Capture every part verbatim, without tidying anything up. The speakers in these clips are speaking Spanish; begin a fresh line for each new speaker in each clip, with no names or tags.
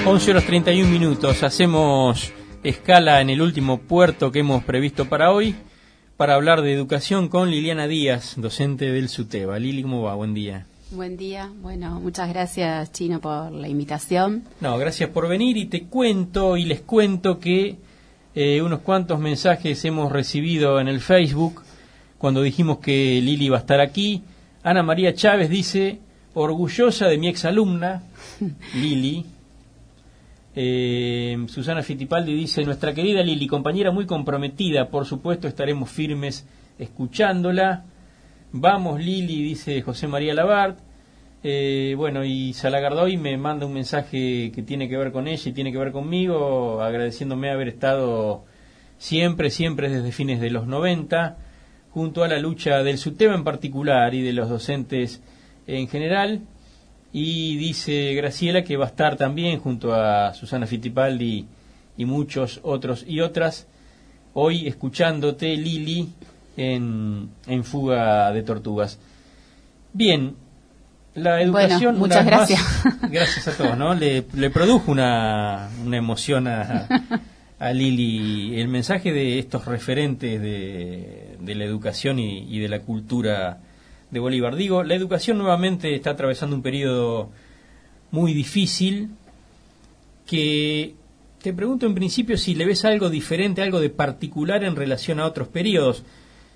once horas treinta y un minutos. Hacemos escala en el último puerto que hemos previsto para hoy, para hablar de educación con Liliana Díaz, docente del SUTEBA. Lili, ¿cómo va? Buen día.
Buen día. Bueno, muchas gracias, Chino, por la invitación.
No, gracias por venir, y te cuento y les cuento que eh, unos cuantos mensajes hemos recibido en el Facebook cuando dijimos que Lili iba a estar aquí. Ana María Chávez dice: orgullosa de mi exalumna, Lili. Eh, Susana Fittipaldi dice: nuestra querida Lili, compañera muy comprometida, por supuesto estaremos firmes escuchándola. Vamos Lili, dice José María Labart. Eh, bueno, y Salagardoy me manda un mensaje que tiene que ver con ella y tiene que ver conmigo, agradeciéndome haber estado siempre, siempre desde fines de los noventa, junto a la lucha del SUTEBA en particular y de los docentes en general. Y dice Graciela que va a estar también junto a Susana Fittipaldi y muchos otros y otras hoy escuchándote, Lili, en, en Fuga de Tortugas. Bien, la educación...
Bueno, muchas gracias.
Más, gracias a todos, ¿no? Le, le produjo una, una emoción a, a Lili el mensaje de estos referentes de, de la educación y, y de la cultura de Bolívar. Digo, la educación nuevamente está atravesando un periodo muy difícil, que te pregunto en principio si le ves algo diferente, algo de particular en relación a otros periodos.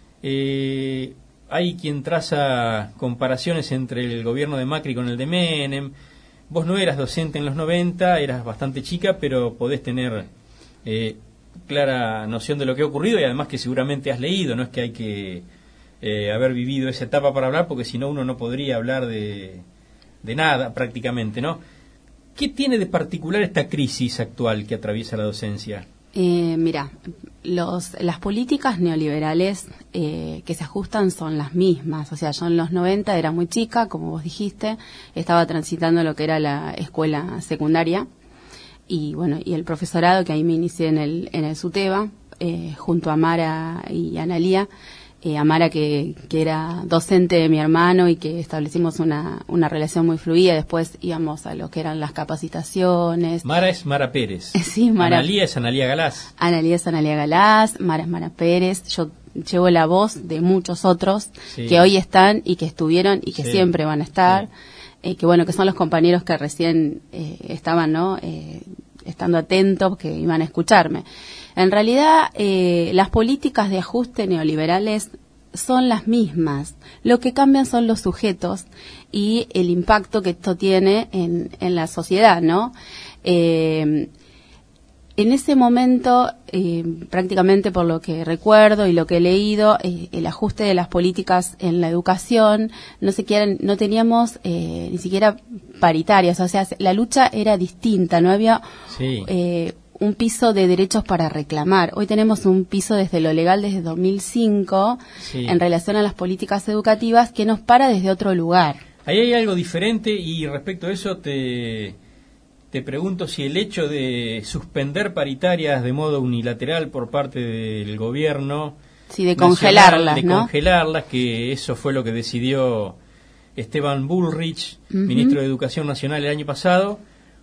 Eh, hay quien traza comparaciones entre el gobierno de Macri con el de Menem. Vos no eras docente en los noventa, eras bastante chica, pero podés tener eh, clara noción de lo que ha ocurrido, y además que seguramente has leído, no es que hay que Eh, haber vivido esa etapa para hablar, porque si no uno no podría hablar de, de nada prácticamente, ¿no? ¿Qué tiene de particular esta crisis actual que atraviesa la docencia?
Eh, mira, los, las políticas neoliberales eh, que se ajustan son las mismas. O sea, yo en los noventa era muy chica, como vos dijiste, estaba transitando lo que era la escuela secundaria, y bueno, y el profesorado, que ahí me inicié en el, en el SUTEBA, eh, junto a Mara y Analía. Eh, Amara, que, que era docente de mi hermano, y que establecimos una, una relación muy fluida. Después íbamos a lo que eran las capacitaciones.
Mara es Mara Pérez.
Sí, Mara.
Analía es Analía Galás.
Analía es Analía Galás, Mara es Mara Pérez. Yo llevo la voz de muchos otros, sí, que hoy están y que estuvieron y que sí, siempre van a estar. Sí. Eh, que bueno, que son los compañeros que recién eh, estaban, ¿no? Eh, estando atentos, que iban a escucharme. En realidad, eh, las políticas de ajuste neoliberales son las mismas. Lo que cambian son los sujetos y el impacto que esto tiene en, en la sociedad, ¿no? Eh, en ese momento, eh, prácticamente por lo que recuerdo y lo que he leído, eh, el ajuste de las políticas en la educación, no siquiera, no teníamos eh, ni siquiera paritarias. O sea, la lucha era distinta, no había... Sí. Eh, un piso de derechos para reclamar. Hoy tenemos un piso desde lo legal desde dos mil cinco, sí, en relación a las políticas educativas, que nos para desde otro lugar.
Ahí hay algo diferente, y respecto a eso te, te pregunto si el hecho de suspender paritarias de modo unilateral por parte del gobierno...
Sí, de congelarlas,
de
¿no?
congelarlas, que eso fue lo que decidió Esteban Bullrich, uh-huh, ministro de Educación Nacional el año pasado,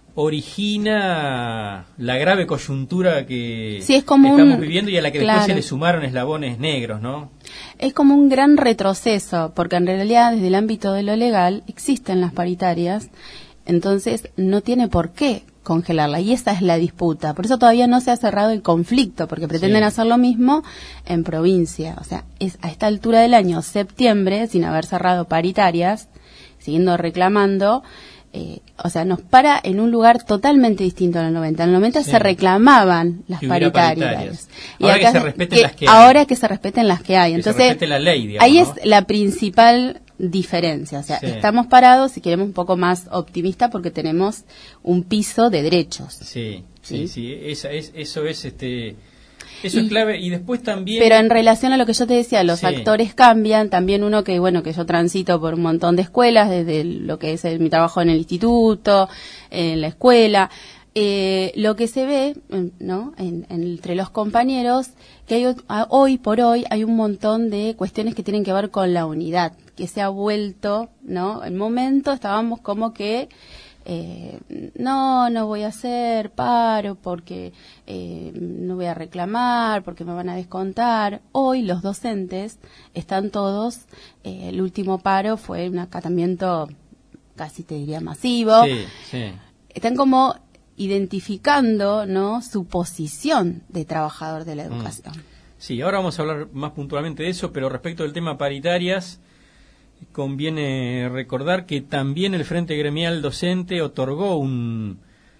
origina la grave coyuntura que
sí, es como
estamos
un,
viviendo, y a la que
claro,
después se le sumaron eslabones negros, ¿no?
Es como un gran retroceso, porque en realidad desde el ámbito de lo legal existen las paritarias, entonces no tiene por qué congelarla, y esa es la disputa. Por eso todavía no se ha cerrado el conflicto, porque pretenden sí. hacer lo mismo en provincia. O sea, es a esta altura del año, septiembre, sin haber cerrado paritarias, siguiendo reclamando. Eh, o sea, nos para en un lugar totalmente distinto a los noventa. En los noventa sí. se reclamaban las paritarias. paritarias. Y
ahora
acá,
que se respeten
que,
las que hay.
Ahora que se respeten las que hay.
Que
Entonces,
se respete la ley, digamos,
ahí
¿no?
es la principal diferencia. O sea, sí. estamos parados, si queremos, un poco más optimistas, porque tenemos un piso de derechos.
Sí, sí, sí. sí. Esa, es, eso es... este Eso
y,
es clave. Y después también...
Pero en relación a lo que yo te decía, los
sí.
actores cambian. También uno que, bueno, que yo transito por un montón de escuelas, desde lo que es el, mi trabajo en el instituto, en la escuela. Eh, lo que se ve, ¿no?, en, en, entre los compañeros, que hay, hoy por hoy hay un montón de cuestiones que tienen que ver con la unidad, que se ha vuelto, ¿no? En momento estábamos como que eh, no, no voy a hacer paro porque eh, no voy a reclamar, porque me van a descontar. Hoy los docentes están todos, eh, el último paro fue un acatamiento casi te diría masivo.
Sí, sí.
Están como identificando, ¿no?, su posición de trabajador de la educación. Mm.
Sí, ahora vamos a hablar más puntualmente de eso, pero respecto del tema paritarias, conviene recordar que también el Frente Gremial Docente otorgó un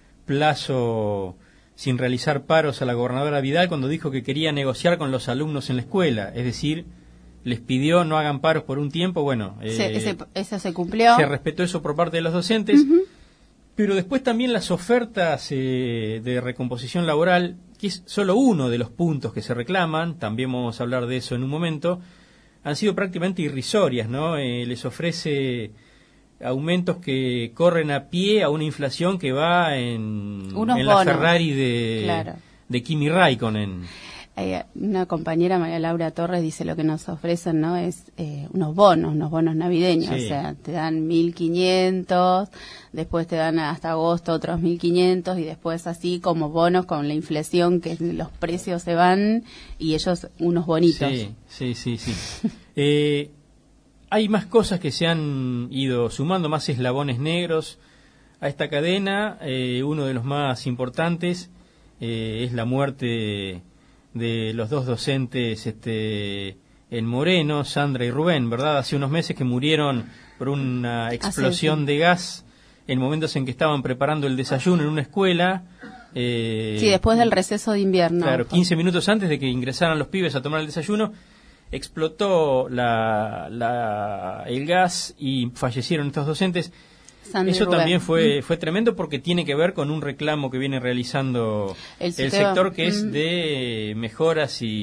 plazo sin realizar paros a la gobernadora Vidal cuando dijo que quería negociar con los alumnos en la escuela, es decir, les pidió no hagan paros por un tiempo. Bueno,
sí,
eh,
ese, eso se cumplió.
Se respetó eso por parte de los docentes,
uh-huh.
Pero después también las ofertas eh, de recomposición laboral, que es solo uno de los puntos que se reclaman, también vamos a hablar de eso en un momento, han sido prácticamente irrisorias, ¿no? Eh, les ofrece aumentos que corren a pie a una inflación que va en, en la Ferrari de, claro. de Kimi Raikkonen.
Eh, una compañera, María Laura Torres, dice lo que nos ofrecen, ¿no? Es eh, unos bonos, unos bonos navideños, sí. O sea, te dan mil quinientos, después te dan hasta agosto otros mil quinientos y después así como bonos con la inflación que los precios se van y ellos unos bonitos.
Sí, sí, sí, sí. eh, hay más cosas que se han ido sumando, más eslabones negros a esta cadena. Eh, uno de los más importantes eh, es la muerte de los dos docentes este, en Moreno, Sandra y Rubén, ¿verdad? Hace unos meses que murieron por una explosión ah, sí, sí. de gas en momentos en que estaban preparando el desayuno en una escuela. Eh,
sí, después del receso de invierno.
Claro, quince minutos antes de que ingresaran los pibes a tomar el desayuno, explotó la, la, el gas y fallecieron estos docentes. Sandra Eso también fue, fue tremendo porque tiene que ver con un reclamo que viene realizando el, el sector, que es de mejoras y,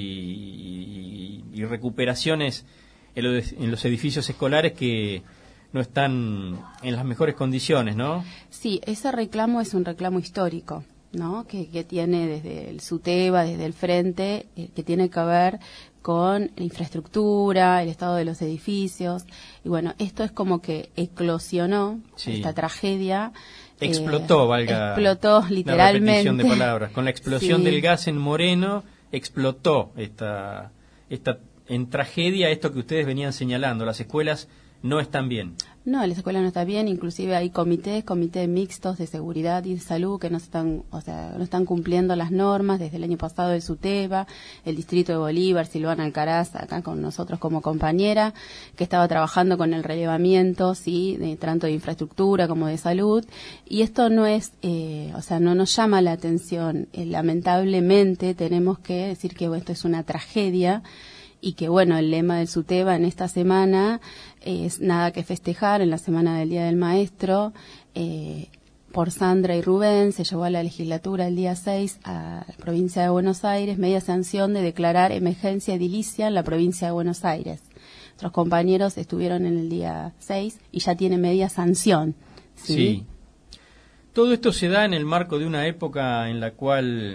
y, y recuperaciones en los, en los edificios escolares que no están en las mejores condiciones, ¿no?
Sí, ese reclamo es un reclamo histórico, ¿no? Que, que tiene desde el SUTEBA, desde el Frente, eh, que tiene que ver con la infraestructura, el estado de los edificios. Y bueno, esto es como que eclosionó, sí. esta tragedia.
Explotó,
eh,
valga
explotó literalmente.
La repetición de palabras. Con la explosión
sí.
del gas en Moreno, explotó esta, esta en tragedia esto que ustedes venían señalando. Las escuelas no están bien.
No, la escuela no está bien, inclusive hay comités, comités mixtos de seguridad y de salud que no están, o sea, no están cumpliendo las normas desde el año pasado de SUTEBA, el distrito de Bolívar, Silvana Alcaraz, acá con nosotros como compañera, que estaba trabajando con el relevamiento, sí, de tanto de infraestructura como de salud, y esto no es, eh, o sea, no nos llama la atención, eh, lamentablemente tenemos que decir que bueno, esto es una tragedia, y que bueno, el lema del SUTEBA en esta semana es nada que festejar, en la semana del Día del Maestro, eh, por Sandra y Rubén se llevó a la legislatura el día seis a la provincia de Buenos Aires media sanción de declarar emergencia edilicia en la provincia de Buenos Aires. Nuestros compañeros estuvieron en el día seis y ya tiene media sanción. ¿Sí?
Sí. Todo esto se da en el marco de una época en la cual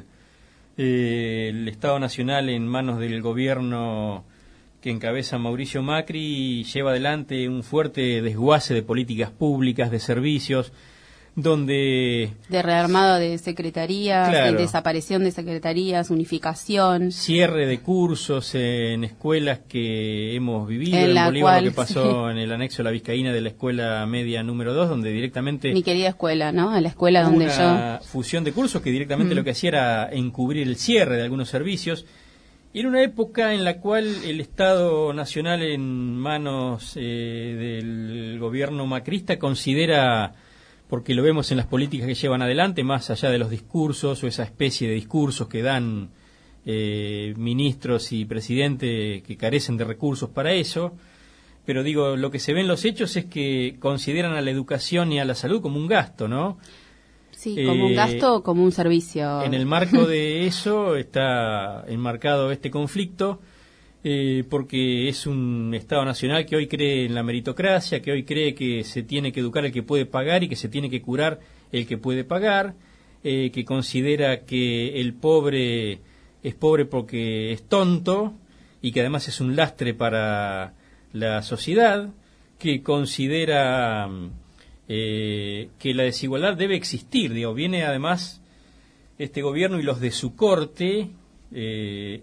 Eh, el Estado Nacional, en manos del gobierno que encabeza Mauricio Macri, lleva adelante un fuerte desguace de políticas públicas, de servicios, donde...
De rearmado de secretarías,
claro,
de desaparición de secretarías, unificación.
Cierre de cursos en escuelas que hemos vivido,
en,
en Bolívar,
cual,
lo que pasó
sí.
en el anexo La Vizcaína de la escuela media número dos, donde directamente...
Mi querida escuela, ¿no? En la escuela donde
una
yo...
Una fusión de cursos que directamente mm. lo que hacía era encubrir el cierre de algunos servicios. Y en una época en la cual el Estado Nacional, en manos eh, del gobierno macrista, considera... porque lo vemos en las políticas que llevan adelante, más allá de los discursos o esa especie de discursos que dan eh, ministros y presidente que carecen de recursos para eso, pero digo, lo que se ve en los hechos es que consideran a la educación y a la salud como un gasto, ¿no?
Sí, como eh, un gasto o como un servicio.
En el marco de eso está enmarcado este conflicto, Eh, porque es un Estado Nacional que hoy cree en la meritocracia, que hoy cree que se tiene que educar el que puede pagar y que se tiene que curar el que puede pagar, eh, que considera que el pobre es pobre porque es tonto y que además es un lastre para la sociedad, que considera eh, que la desigualdad debe existir. Digo, viene además este gobierno y los de su corte eh,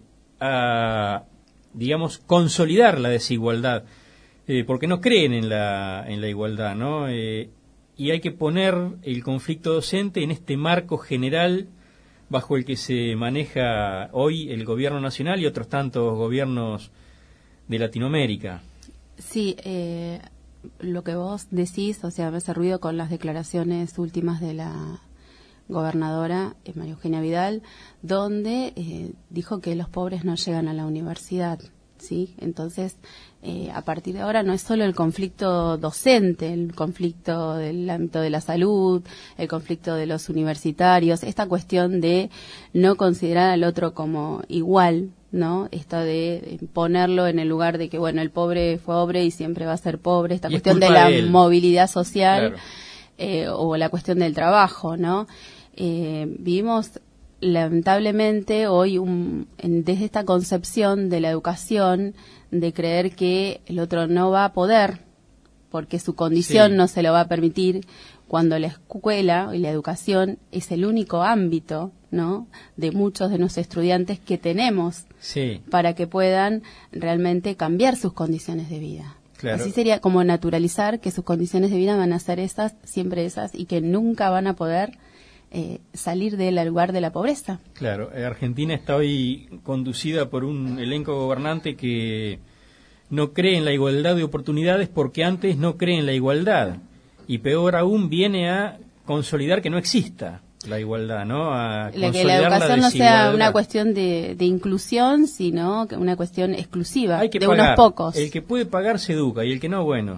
a, digamos, consolidar la desigualdad, eh, porque no creen en la, en la igualdad, ¿no? Eh, y hay que poner el conflicto docente en este marco general bajo el que se maneja hoy el gobierno nacional y otros tantos gobiernos de Latinoamérica.
Sí, eh, lo que vos decís, o sea, me hace ruido con las declaraciones últimas de la gobernadora eh, María Eugenia Vidal, donde eh, dijo que los pobres no llegan a la universidad, ¿sí? Entonces, eh, a partir de ahora no es solo el conflicto docente, el conflicto del ámbito de la salud, el conflicto de los universitarios, esta cuestión de no considerar al otro como igual, ¿no? Esto de ponerlo en el lugar de que, bueno, el pobre fue pobre y siempre va a ser pobre, esta cuestión de la de movilidad social, claro. eh, o la cuestión del trabajo, ¿no? Eh, vivimos lamentablemente hoy un, en, desde esta concepción de la educación de creer que el otro no va a poder porque su condición sí. no se lo va a permitir, cuando la escuela y la educación es el único ámbito, ¿no?, de muchos de nuestros estudiantes que tenemos sí. para que puedan realmente cambiar sus condiciones de vida. Claro. Así sería como naturalizar que sus condiciones de vida van a ser esas, siempre esas, y que nunca van a poder eh, salir del lugar de la pobreza.
Claro, Argentina está hoy conducida por un elenco gobernante que no cree en la igualdad de oportunidades porque antes no cree en la igualdad. Y peor aún, viene a consolidar que no exista la igualdad, ¿no? A
la que la educación la no sea una cuestión de, de inclusión, sino que una cuestión exclusiva
Hay que
de
pagar.
unos pocos.
El que puede pagar se educa y el que no, bueno,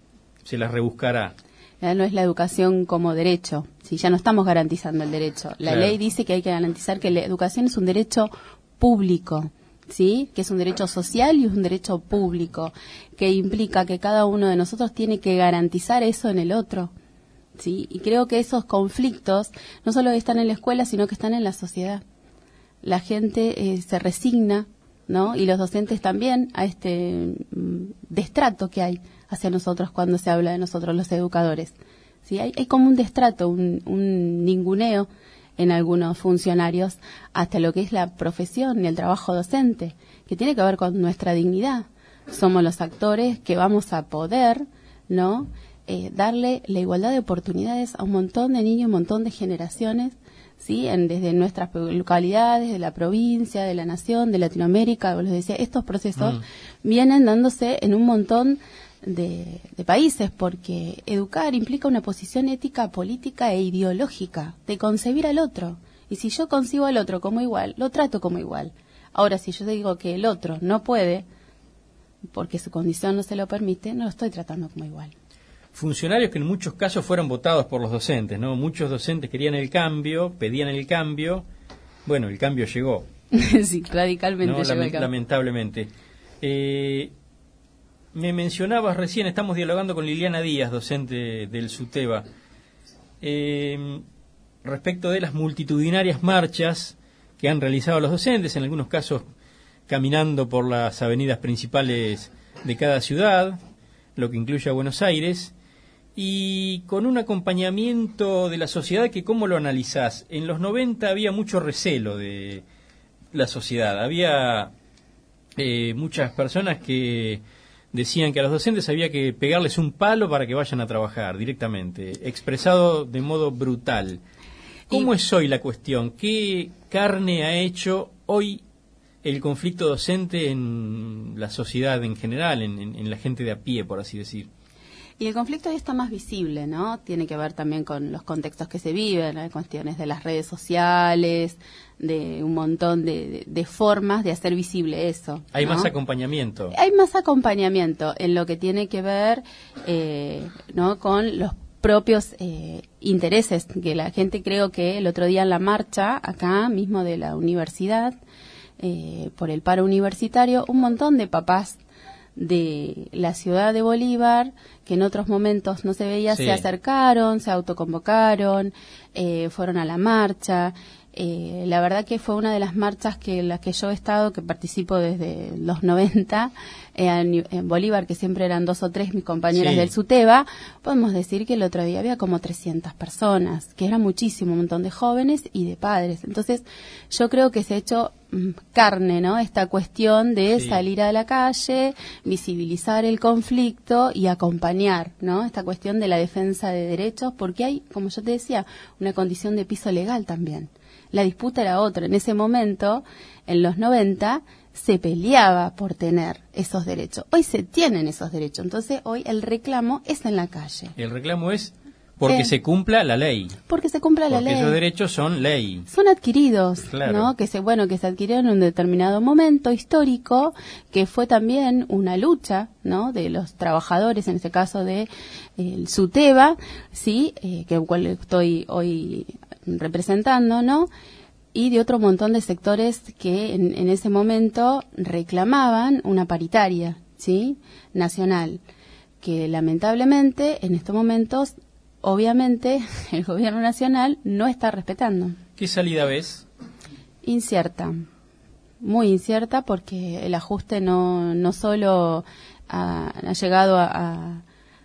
se las rebuscará.
Ya no es la educación como derecho, si ya no estamos garantizando el derecho. La claro. ley dice que hay que garantizar que la educación es un derecho público, ¿sí? Que es un derecho social y es un derecho público, que implica que cada uno de nosotros tiene que garantizar eso en el otro, ¿sí? Y creo que esos conflictos no solo están en la escuela, sino que están en la sociedad. La gente eh, se resigna, ¿no? Y los docentes también a este mm, destrato que hay hacia nosotros cuando se habla de nosotros los educadores, ¿sí? Hay, hay como un destrato, un, un ninguneo en algunos funcionarios hasta lo que es la profesión y el trabajo docente, que tiene que ver con nuestra dignidad. Somos los actores que vamos a poder, ¿no?, eh, darle la igualdad de oportunidades a un montón de niños, un montón de generaciones, ¿sí? En, desde nuestras localidades, de la provincia, de la nación, de Latinoamérica, como les decía, estos procesos mm. vienen dándose en un montón de, de países, porque educar implica una posición ética, política e ideológica de concebir al otro. Y si yo concibo al otro como igual, lo trato como igual. Ahora, si yo digo que el otro no puede, porque su condición no se lo permite, no lo estoy tratando como igual.
Funcionarios que en muchos casos fueron votados por los docentes, ¿no? Muchos docentes querían el cambio, pedían el cambio. Bueno, el cambio llegó.
Sí, radicalmente
¿no?
llegó
Lament-
el cambio.
Lamentablemente. Eh, me mencionabas recién, estamos dialogando con Liliana Díaz, docente del SUTEBA, eh, respecto de las multitudinarias marchas que han realizado los docentes, en algunos casos caminando por las avenidas principales de cada ciudad, lo que incluye a Buenos Aires, y con un acompañamiento de la sociedad que, ¿cómo lo analizás? En los noventa había mucho recelo de la sociedad, había eh, muchas personas que decían que a los docentes había que pegarles un palo para que vayan a trabajar directamente, expresado de modo brutal. ¿Cómo y... es hoy la cuestión? ¿Qué carne ha hecho hoy el conflicto docente en la sociedad en general, en, en, en la gente de a pie, por así decir?
Y el conflicto ahí está más visible, ¿no? Tiene que ver también con los contextos que se viven, hay cuestiones de las redes sociales, de un montón de, de, de formas de hacer visible eso, ¿no?
Hay más acompañamiento.
Hay más acompañamiento en lo que tiene que ver, eh, ¿no?, con los propios eh, intereses, que la gente, creo que el otro día en la marcha, acá mismo de la universidad, eh, por el paro universitario, un montón de papás de la ciudad de Bolívar, que en otros momentos no se veía, sí. se acercaron, se autoconvocaron, eh, fueron a la marcha, Eh, la verdad que fue una de las marchas que las que yo he estado, que participo desde los noventa, eh, en, en Bolívar, que siempre eran dos o tres mis compañeras sí. del SUTEBA. Podemos decir que el otro día había como trescientas personas, que era muchísimo, un montón de jóvenes y de padres. Entonces, yo creo que se ha hecho mm, carne, ¿no? Esta cuestión de sí. salir a la calle, visibilizar el conflicto y acompañar, ¿no? Esta cuestión de la defensa de derechos, porque hay, como yo te decía, una condición de piso legal también. La disputa era otra. En ese momento, en los noventa, se peleaba por tener esos derechos. Hoy se tienen esos derechos. Entonces, hoy el reclamo es en la calle.
El reclamo es porque eh, se cumpla la ley.
Porque se cumpla la
porque
ley.
Porque esos derechos son ley.
Son adquiridos,
claro.
¿no? Que se, bueno, que se adquirieron en un determinado momento histórico, que fue también una lucha, ¿no? De los trabajadores, en este caso de eh, el SUTEBA, sí, eh, que cual estoy hoy representando, ¿no? Y de otro montón de sectores que en, en ese momento reclamaban una paritaria, ¿sí? Nacional, que lamentablemente en estos momentos, obviamente, el gobierno nacional no está respetando.
¿Qué salida ves?
Incierta, muy incierta, porque el ajuste no, no solo ha, ha llegado a, a,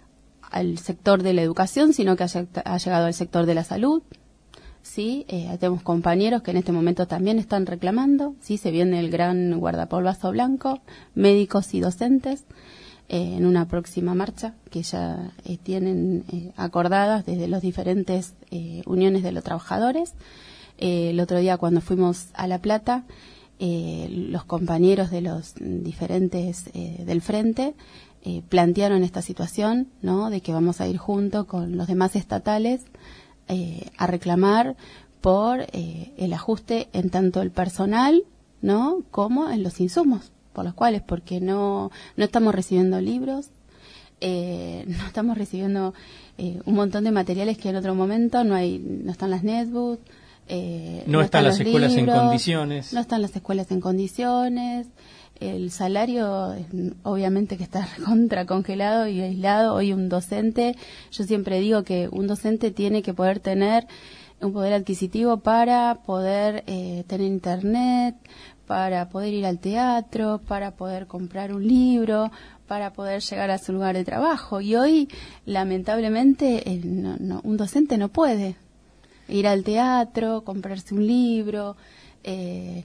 al sector de la educación, sino que ha, ha llegado al sector de la salud. Sí, eh, tenemos compañeros que en este momento también están reclamando, sí, se viene el gran guardapolvazo blanco, médicos y docentes, eh, en una próxima marcha que ya eh, tienen eh, acordadas desde los diferentes eh, uniones de los trabajadores. Eh, el otro día cuando fuimos a La Plata, eh, los compañeros de los diferentes eh, del frente eh, plantearon esta situación, ¿no? De que vamos a ir junto con los demás estatales Eh, a reclamar por eh, el ajuste en tanto el personal, ¿no? Como en los insumos, por los cuales, porque no no estamos recibiendo libros, eh, no estamos recibiendo eh, un montón de materiales que en otro momento no hay, no están las netbooks, eh,
no, no están, están las escuelas libros, en condiciones,
no están las escuelas en condiciones. El salario, obviamente que está contra congelado y aislado. Hoy un docente, yo siempre digo que un docente tiene que poder tener un poder adquisitivo para poder eh, tener internet, para poder ir al teatro, para poder comprar un libro, para poder llegar a su lugar de trabajo. Y hoy, lamentablemente, eh, no, no, un docente no puede ir al teatro, comprarse un libro, eh,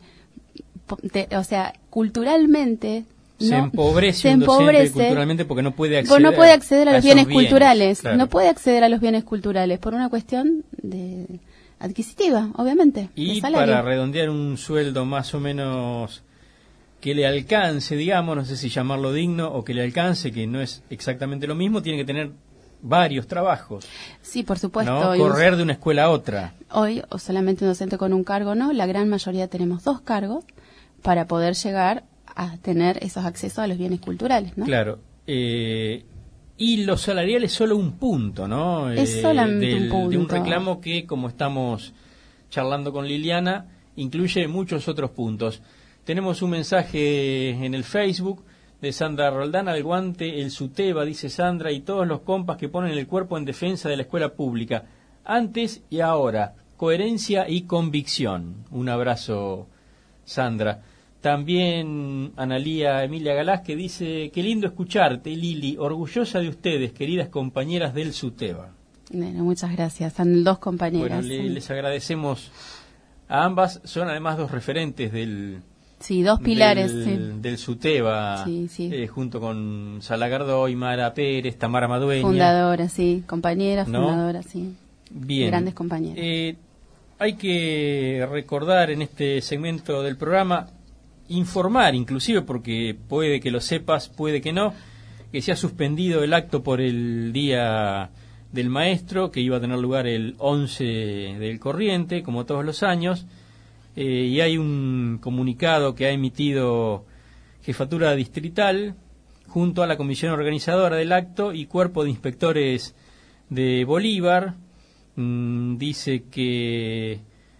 De, o sea, culturalmente ¿no?
se empobrece,
se
un
empobrece
docente culturalmente porque no puede acceder,
no puede acceder a, a los bienes,
bienes
culturales,
claro.
no puede acceder a los bienes culturales por una cuestión de adquisitiva, obviamente.
Y para redondear un sueldo más o menos que le alcance, digamos, no sé si llamarlo digno o que le alcance, que no es exactamente lo mismo, tiene que tener varios trabajos.
Sí, por supuesto.
¿No? Correr un, de una escuela a otra.
Hoy, o solamente un docente con un cargo, no, la gran mayoría tenemos dos cargos para poder llegar a tener esos accesos a los bienes culturales, ¿no?
Claro. Eh, y lo salarial es solo un punto, ¿no?
Es
eh,
solamente
del,
un punto.
De un reclamo que, como estamos charlando con Liliana, incluye muchos otros puntos. Tenemos un mensaje en el Facebook de Sandra Roldán: al guante el SUTEBA, dice Sandra, y todos los compas que ponen el cuerpo en defensa de la escuela pública, antes y ahora, coherencia y convicción. Un abrazo, Sandra. También Analía Emilia Galás, que dice: qué lindo escucharte, Lili, orgullosa de ustedes, queridas compañeras del SUTEBA.
Bueno, muchas gracias, son dos compañeras.
Bueno, le, les agradecemos a ambas, son además dos referentes del...
Sí, dos pilares
del,
sí.
del SUTEBA,
sí, sí.
Eh, junto con Sala Gardoy, Mara Pérez, Tamara Madueña.
Fundadora, sí, compañera,
¿no?
fundadora, sí.
Bien.
Grandes compañeras.
Eh, hay que recordar en este segmento del programa, informar inclusive, porque puede que lo sepas, puede que no, que se ha suspendido el acto por el Día del Maestro, que iba a tener lugar el once del corriente, como todos los años. Eh, y hay un comunicado que ha emitido Jefatura Distrital junto a la comisión organizadora del acto y Cuerpo de Inspectores de Bolívar. Mm, dice que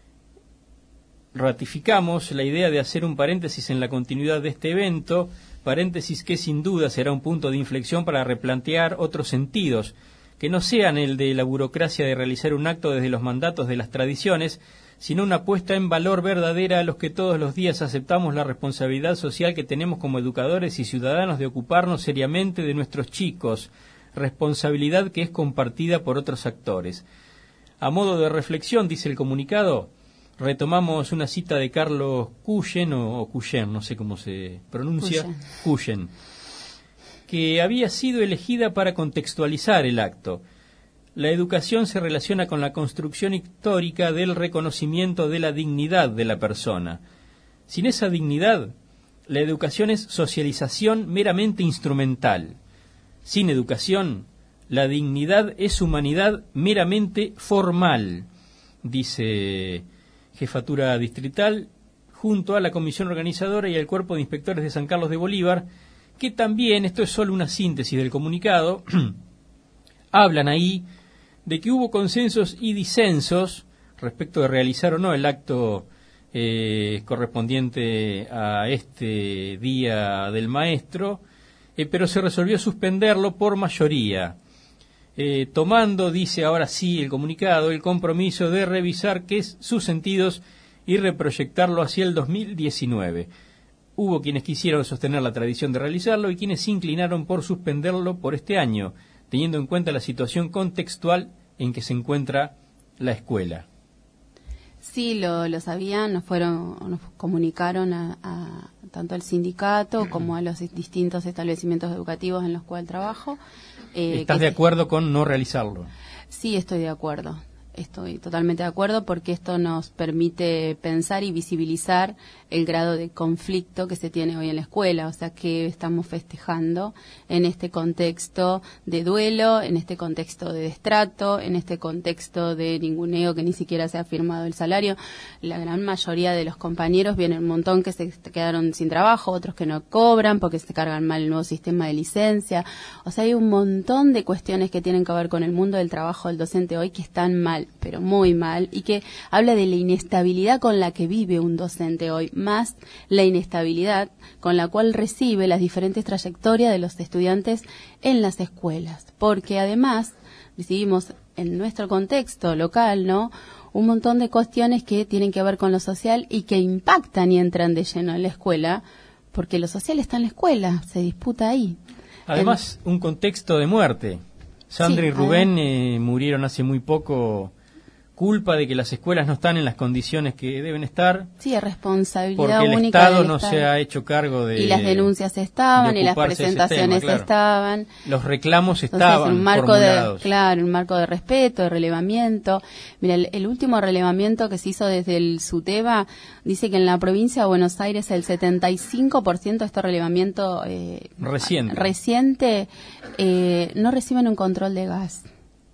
ratificamos la idea de hacer un paréntesis en la continuidad de este evento, paréntesis que sin duda será un punto de inflexión para replantear otros sentidos, que no sean el de la burocracia de realizar un acto desde los mandatos de las tradiciones, sino una puesta en valor verdadera a los que todos los días aceptamos la responsabilidad social que tenemos como educadores y ciudadanos de ocuparnos seriamente de nuestros chicos, responsabilidad que es compartida por otros actores. A modo de reflexión, dice el comunicado, retomamos una cita de Carlos Cuyen, o, o Cuyen, no sé cómo se pronuncia, Cuyen, que había sido elegida para contextualizar el acto. La educación se relaciona con la construcción histórica del reconocimiento de la dignidad de la persona. Sin esa dignidad, la educación es socialización meramente instrumental. Sin educación, la dignidad es humanidad meramente formal, dice Jefatura Distrital, junto a la Comisión Organizadora y al Cuerpo de Inspectores de San Carlos de Bolívar, que también, esto es solo una síntesis del comunicado, hablan ahí de que hubo consensos y disensos respecto de realizar o no el acto eh, correspondiente a este Día del Maestro, eh, pero se resolvió suspenderlo por mayoría, eh, tomando, dice ahora sí el comunicado, el compromiso de revisar qué es sus sentidos y reproyectarlo hacia el dos mil diecinueve. Hubo quienes quisieron sostener la tradición de realizarlo y quienes se inclinaron por suspenderlo por este año, teniendo en cuenta la situación contextual en que se encuentra la escuela.
Sí, lo, lo sabían, nos fueron, nos comunicaron a, a tanto al sindicato como a los distintos establecimientos educativos en los cuales trabajo.
Eh, ¿Estás de acuerdo con no realizarlo?
Sí, estoy de acuerdo. Estoy totalmente de acuerdo porque esto nos permite pensar y visibilizar el grado de conflicto que se tiene hoy en la escuela, o sea que estamos festejando en este contexto de duelo, en este contexto de destrato, en este contexto de ninguneo que ni siquiera se ha firmado el salario. La gran mayoría de los compañeros, vienen un montón que se quedaron sin trabajo, otros que no cobran porque se cargan mal el nuevo sistema de licencia, o sea hay un montón de cuestiones que tienen que ver con el mundo del trabajo del docente hoy que están mal, pero muy mal, y que habla de la inestabilidad con la que vive un docente hoy, más la inestabilidad con la cual recibe las diferentes trayectorias de los estudiantes en las escuelas, porque además recibimos en nuestro contexto local, ¿no?, un montón de cuestiones que tienen que ver con lo social y que impactan y entran de lleno en la escuela, porque lo social está en la escuela, se disputa ahí.
Además, el... un contexto de muerte. Sandra sí, y Rubén eh, murieron hace muy poco, culpa de que las escuelas no están en las condiciones que deben estar.
Sí, es responsabilidad
porque el
única
Estado
del
no
Estado.
se ha hecho cargo de...
Y las denuncias estaban,
de
y las presentaciones
tema, claro.
estaban.
Los reclamos
Entonces,
estaban
un marco
formulados.
De, claro, un marco de respeto, de relevamiento. Mira, el, el último relevamiento que se hizo desde el SUTEBA dice que en la provincia de Buenos Aires el setenta y cinco por ciento de este relevamiento eh,
reciente,
reciente eh, no reciben un control de gas.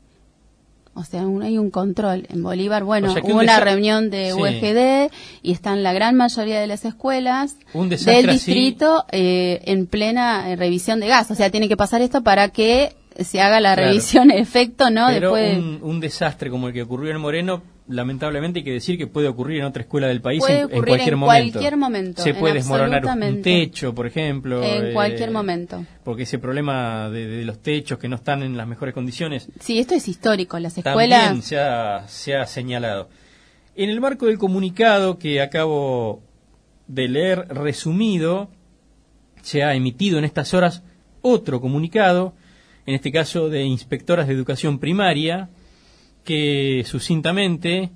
O sea, un, hay un control. En Bolívar, bueno, o sea, hubo un una reunión de sí. U E G D y están la gran mayoría de las escuelas del distrito eh, en plena eh, revisión de gas. O sea, tiene que pasar esto para que se haga la claro. revisión efecto, ¿no?
Pero
Después
un, un desastre como el que ocurrió en Moreno, lamentablemente hay que decir que puede ocurrir en otra escuela del país
puede
en,
ocurrir
en cualquier
en
momento.
cualquier momento.
Se puede desmoronar un techo, por ejemplo.
En
eh,
cualquier momento.
Porque ese problema de, de los techos que no están en las mejores condiciones.
Sí, esto es histórico. Las escuelas
también se ha, se ha señalado. En el marco del comunicado que acabo de leer resumido, se ha emitido en estas horas otro comunicado, en este caso de inspectoras de educación primaria, que sucintamente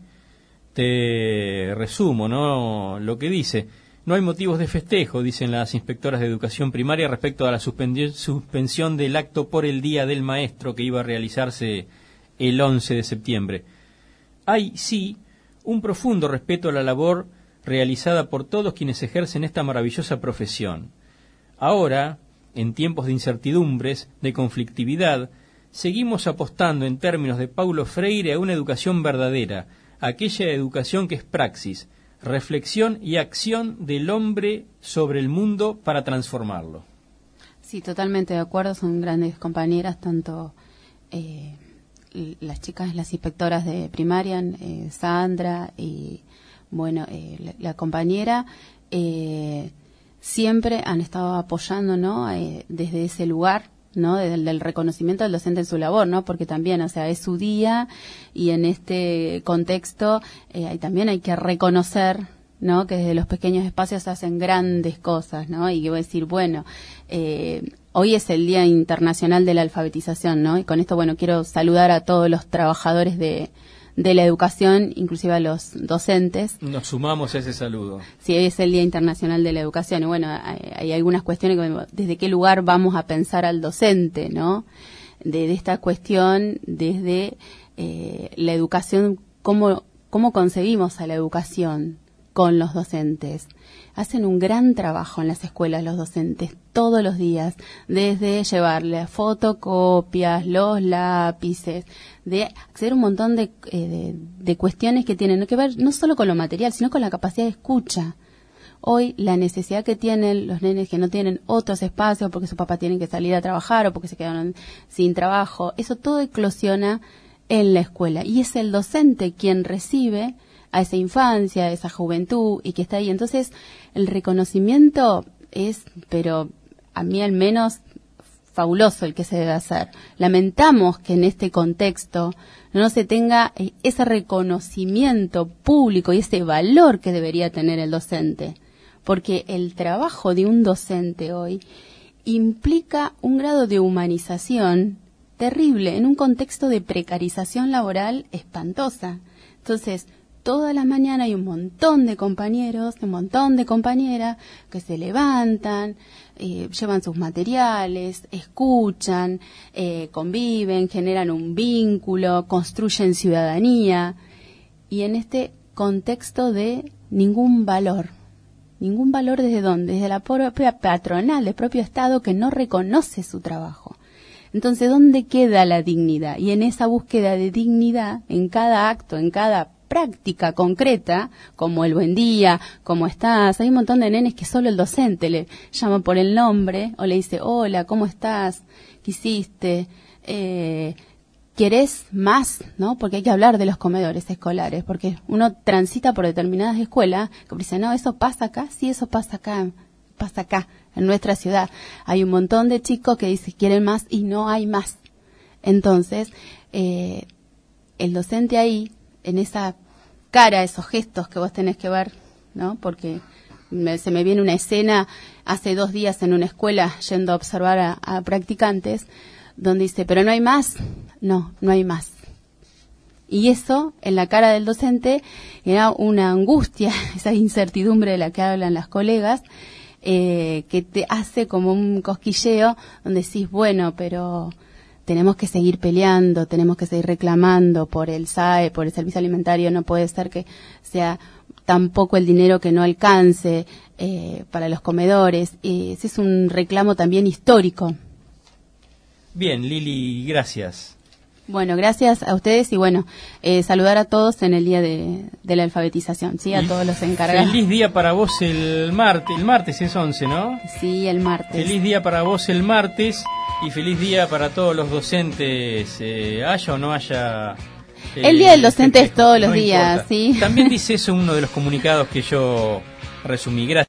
te resumo, ¿no?, lo que dice. No hay motivos de festejo, dicen las inspectoras de educación primaria, respecto a la suspensión del acto por el Día del Maestro que iba a realizarse el once de septiembre. Hay, sí, un profundo respeto a la labor realizada por todos quienes ejercen esta maravillosa profesión. Ahora, en tiempos de incertidumbres, de conflictividad, seguimos apostando en términos de Paulo Freire a una educación verdadera, aquella educación que es praxis, reflexión y acción del hombre sobre el mundo para transformarlo.
Sí, totalmente de acuerdo, son grandes compañeras, tanto eh, las chicas, las inspectoras de primaria, eh, Sandra y, bueno, eh, la, la compañera, eh, siempre han estado apoyando, ¿no?, eh, desde ese lugar, ¿no? Del, del reconocimiento del docente en su labor, ¿no? Porque también, o sea, es su día y en este contexto eh, hay, también hay que reconocer, ¿no? Que desde los pequeños espacios se hacen grandes cosas, ¿no? Y que voy a decir, bueno, eh, hoy es el Día Internacional de la Alfabetización, ¿no? Y con esto, bueno, quiero saludar a todos los trabajadores de de la educación, inclusive a los docentes.
Nos sumamos a ese saludo.
Sí, hoy es el Día Internacional de la Educación y bueno, hay, hay algunas cuestiones, como desde qué lugar vamos a pensar al docente, ¿no? De, de esta cuestión, desde eh, la educación, cómo, cómo concebimos a la educación con los docentes. Hacen un gran trabajo en las escuelas los docentes todos los días, desde llevarle fotocopias, los lápices, de hacer un montón de, eh, de, de cuestiones que tienen que ver no solo con lo material, sino con la capacidad de escucha. Hoy la necesidad que tienen los nenes que no tienen otros espacios porque su papá tiene que salir a trabajar o porque se quedaron sin trabajo, eso todo eclosiona en la escuela y es el docente quien recibe a esa infancia, a esa juventud y que está ahí. Entonces, el reconocimiento es, pero a mí al menos, fabuloso el que se debe hacer. Lamentamos que en este contexto no se tenga ese reconocimiento público y ese valor que debería tener el docente, porque el trabajo de un docente hoy implica un grado de humanización terrible en un contexto de precarización laboral espantosa. Entonces, todas las mañanas hay un montón de compañeros, un montón de compañeras que se levantan, eh, llevan sus materiales, escuchan, eh, conviven, generan un vínculo, construyen ciudadanía. Y en este contexto de ningún valor, ningún valor desde dónde, desde la propia patronal, del propio Estado que no reconoce su trabajo. Entonces, ¿dónde queda la dignidad? Y en esa búsqueda de dignidad, en cada acto, en cada práctica concreta, como el buen día, cómo estás, hay un montón de nenes que solo el docente le llama por el nombre o le dice, hola, ¿cómo estás? ¿Qué hiciste? Eh, ¿Querés más? ¿No? Porque hay que hablar de los comedores escolares, porque uno transita por determinadas escuelas que dice, no, eso pasa acá, sí, eso pasa acá, pasa acá, en nuestra ciudad. Hay un montón de chicos que dicen, quieren más y no hay más. Entonces, eh, el docente ahí, en esa cara, esos gestos que vos tenés que ver, ¿no? Porque me, se me viene una escena hace dos días en una escuela yendo a observar a, a practicantes, donde dice, pero no hay más. No, no hay más. Y eso, en la cara del docente, era una angustia, esa incertidumbre de la que hablan las colegas, eh, que te hace como un cosquilleo, donde decís, bueno, pero tenemos que seguir peleando, tenemos que seguir reclamando por el S A E, por el servicio alimentario, no puede ser que sea tampoco el dinero que no alcance eh, para los comedores. Y ese es un reclamo también histórico.
Bien, Lili, gracias.
Bueno, gracias a ustedes y bueno, eh, saludar a todos en el día de, de la alfabetización, ¿sí? A y todos los encargados.
Feliz día para vos el martes, el martes es once, ¿no?
Sí, el martes.
Feliz día para vos el martes y feliz día para todos los docentes, eh, haya o no haya... Eh,
el día del docente es todos los
no
días,
importa.
¿sí?
También dice eso uno de los comunicados que yo resumí. Gracias.